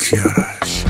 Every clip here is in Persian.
کیارش.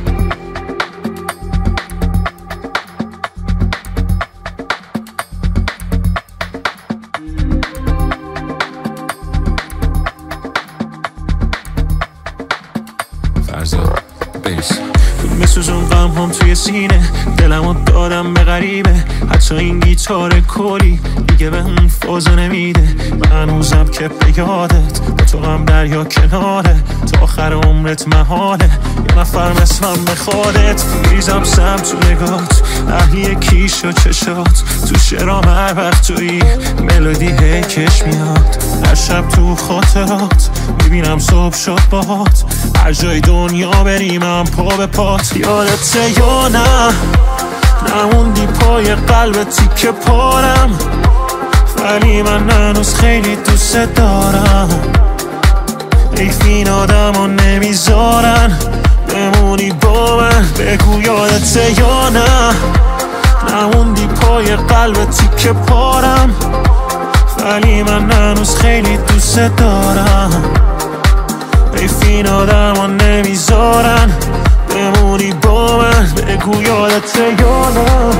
فرزاد بیس میسوزون غم هم توی سینه، دلمو دادم به غریبه. حتی این گیتار کلی دیگه به اون فازو نمیده. من هنوزم که به یادت با تو غم دریا کناره، تا آخر عمرت محاله یه نفر مثلم بخوادت. میریزم سم تو نگات، اهلی کیش و چشات، تو شرام هر وقت توی ملودی هیکش میاد. هر شب تو خاطرات میبینم صبح شد باهات، هر جای دنیا بریم هم پا به پات. یادته یا نه نموندی پای قلب تیکه پارم، ولی من هنوز خیلی دوست دارم. حیف این آدم ها نمیذارن بمونی با من. بگو یادته یا نه نموندی پای قلب تیکه پارم، ولی من هنوز خیلی دوست دارم. حیف این آدم ها نمیذارن بمونی با من. بگو یادته یا نه.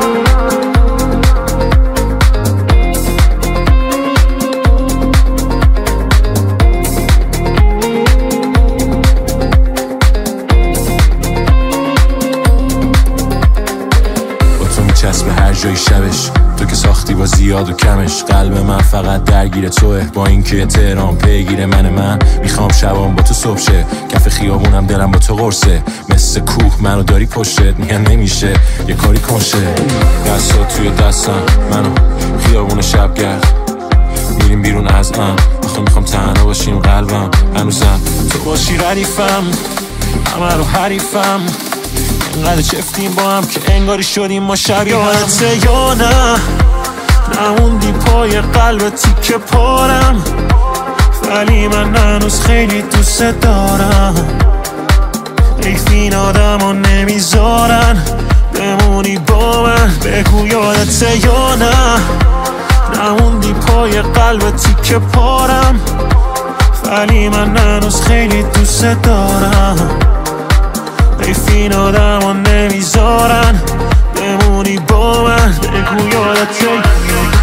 چسب هر جای شبش، تو که ساختی با زیاد و کمش. قلب من فقط درگیر توه، با اینکه تهران پیگیر من میخوام شبام با تو صبح شه. کف خیابونم دلم با تو قرصه، مثل کوه منو داری پشتت. میگن نمیشه یه کاری کنشه. دستا توی دستم منو خیابون شبگرد، میریم بیرون از آخه میخوام تنها باشیم. قلبم هنوزم تو باشی ردیفم، همه رو حریفم. اینقدر چفتیم با هم که انگاری شدیم ما شبیه هم. یادته یا نه نموندی پای قلب تیکه پارم، ولی من هنوز خیلی دوست دارم. حیف این آدم ها نمیذارن بمونی با من. بگو یادته یا نه نموندی پای قلب تیکه پارم، ولی من هنوز خیلی دوست دارم. حیف این آدم ها نمیذارن بمونی با من. بگو یادته